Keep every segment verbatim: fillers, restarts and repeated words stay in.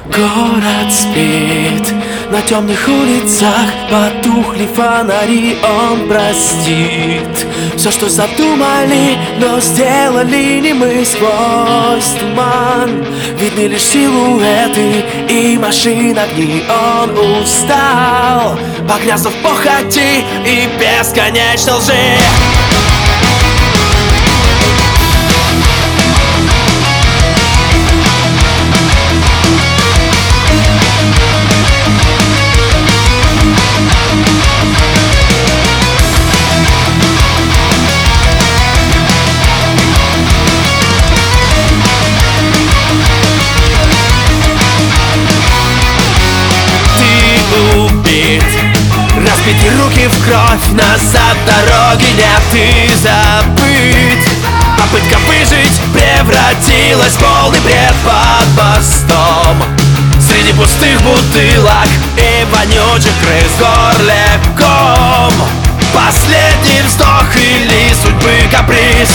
Город спит, на темных улицах потухли фонари. Он простит все, что задумали, но сделали не мы. Сквозь туман видны лишь силуэты и машин огни. Он устал, погрязнув в похоти и бесконечной лжи. Разбиты руки в кровь, назад дороги нет и забыть. Попытка выжить превратилась в полный бред под мостом. Среди пустых бутылок и вонючих крыс в горле ком. Последний вздох или судьбы каприз.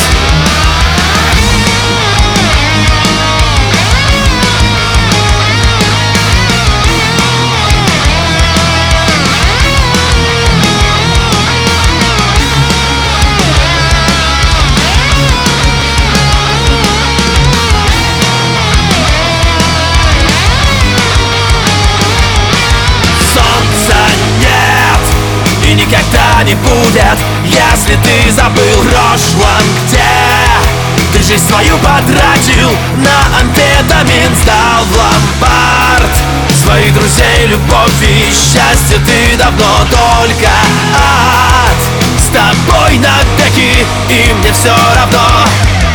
Никогда не будет, если ты забыл в прошлом, где ты жизнь свою потратил на амфетамин, сдал в ломбард своих друзей, любовь и счастье. Ты давно только ад. С тобой навеки, и мне все равно.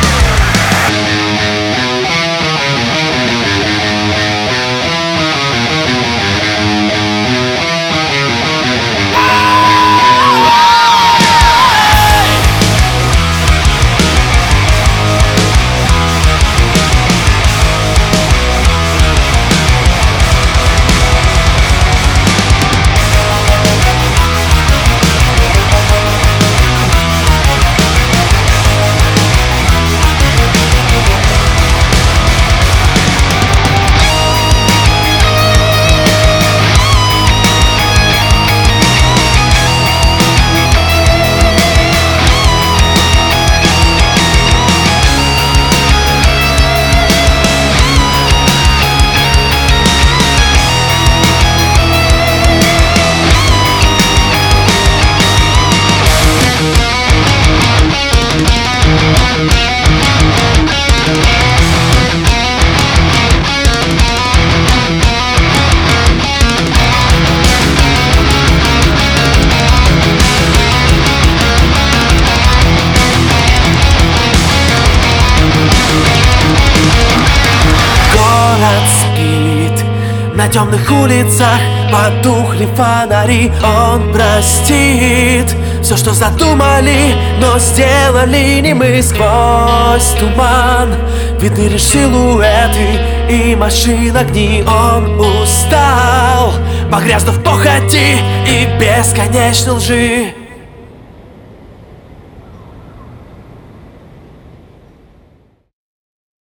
Спит, на темных улицах потухли фонари. Он простит все, что задумали, но сделали не мы. Сквозь туман видны лишь силуэты и машин огни. Он устал, погрязнув в похоти и бесконечной лжи.